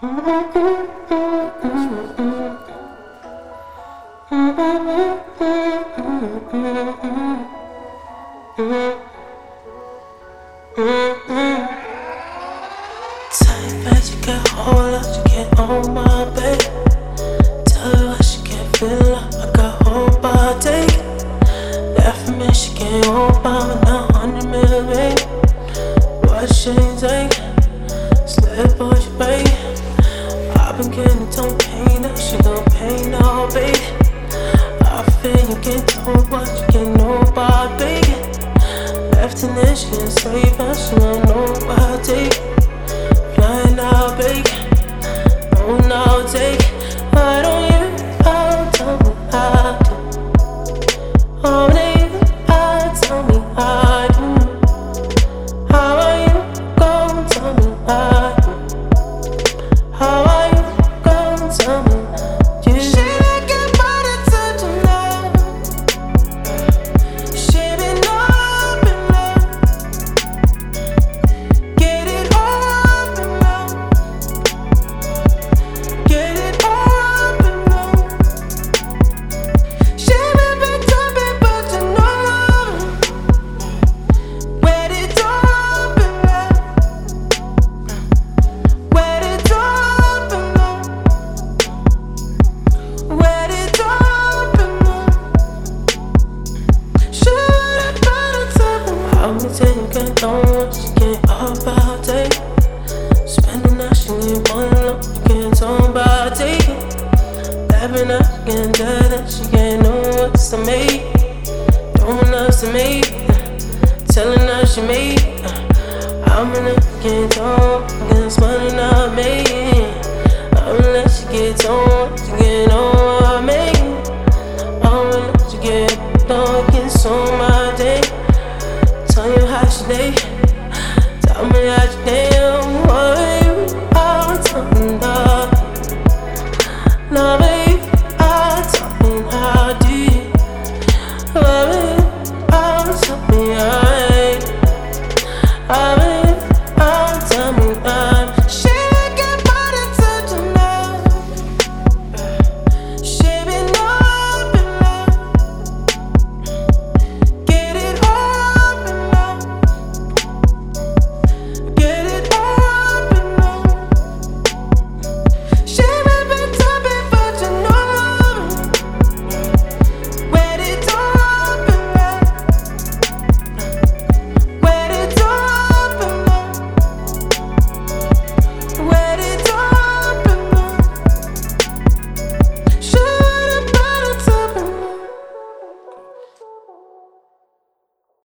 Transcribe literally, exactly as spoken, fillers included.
That you can't hold up, you can't own my babe. Tell her why she can't feel up, I got hope I'll take it. That for me, she can't hold by with a hundred million, baby. What she ain't take, slip on your baby. I've been getting tongue pain, now she gon' pay now, baby. I feel you can't know what you can't know about, baby. Left in there, she can't save her, she don't know I'll take it. Flying out, baby. No, no, take it. I don't even, I tell me how to. Oh, they, I tell me how to. How are you gon' tell me how to? How are you gon' tell me? You she like it, but it's such a love. She been up in love. Get it up in love. Get it up in love. She been picked up in, but you know. Wet it up in love. Wet it up in love. Wet it up in love. Should have been a how me tell you can't know she can't up out take. Spending now she need one look, you can't talk about take it. Laughing now she can't tell that she can't know what's to make. Doing us to make. Telling her she made. I'm in it, can't talk, against money not making. I'm gonna let she get on, she get on, I make it. I'm gonna let you get on, get on my day. Tell you how she day. Tell me how she